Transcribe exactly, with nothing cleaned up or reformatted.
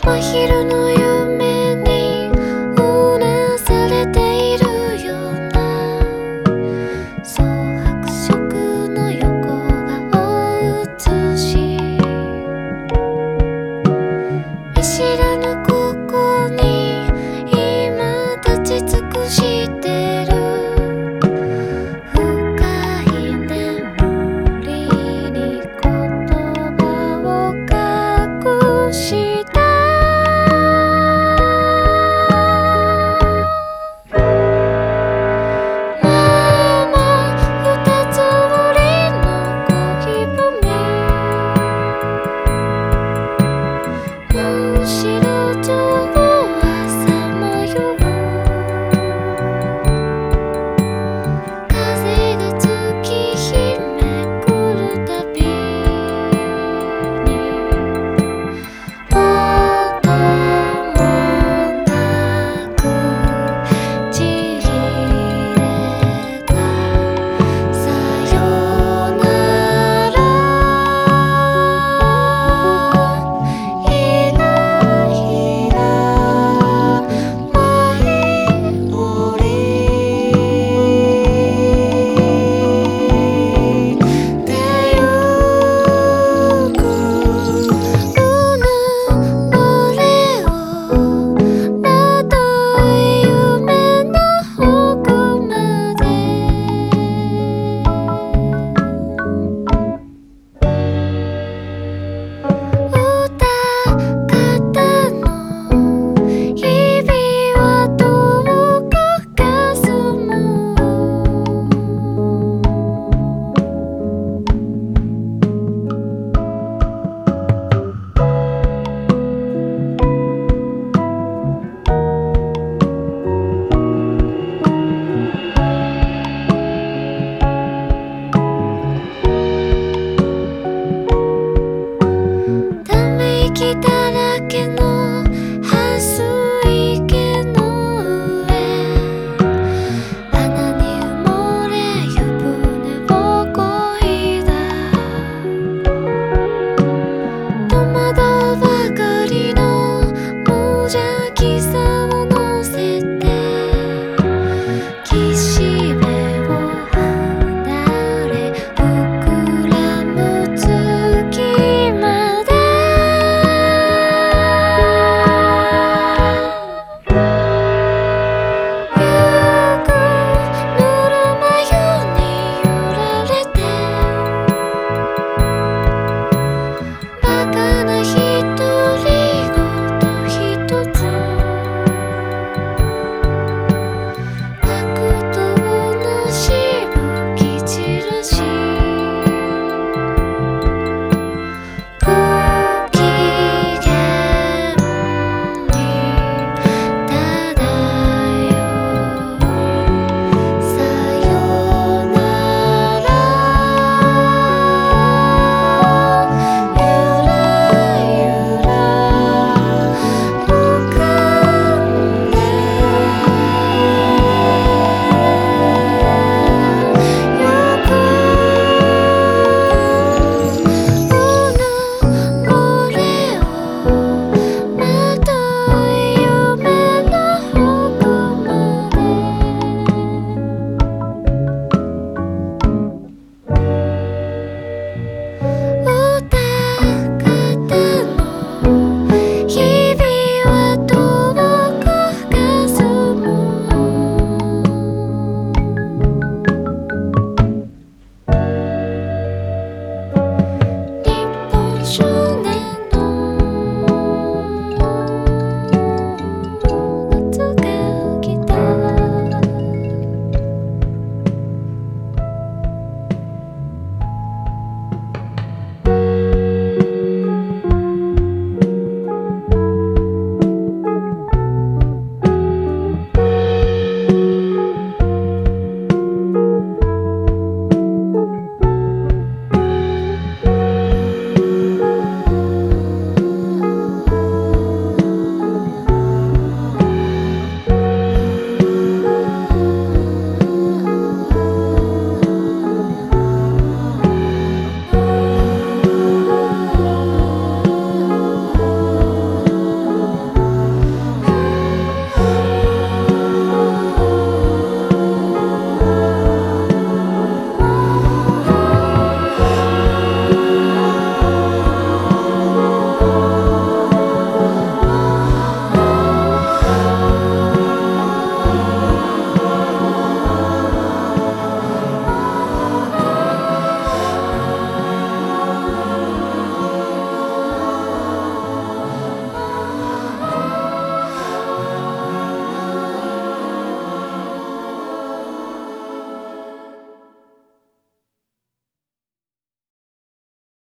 真昼の夢にうなされているようなそう白色の横顔映し見知らぬここに今立ち尽くしてる深い眠りに言葉を隠したまま二つ折りの恋文真後ろ上朝迷う風が月日めくるたびに音もなくちぎれたさよならひらひら舞い降りてゆくうぬぼれをまとい夢の奥まで歌方の日々はどうかかすむため息だらけの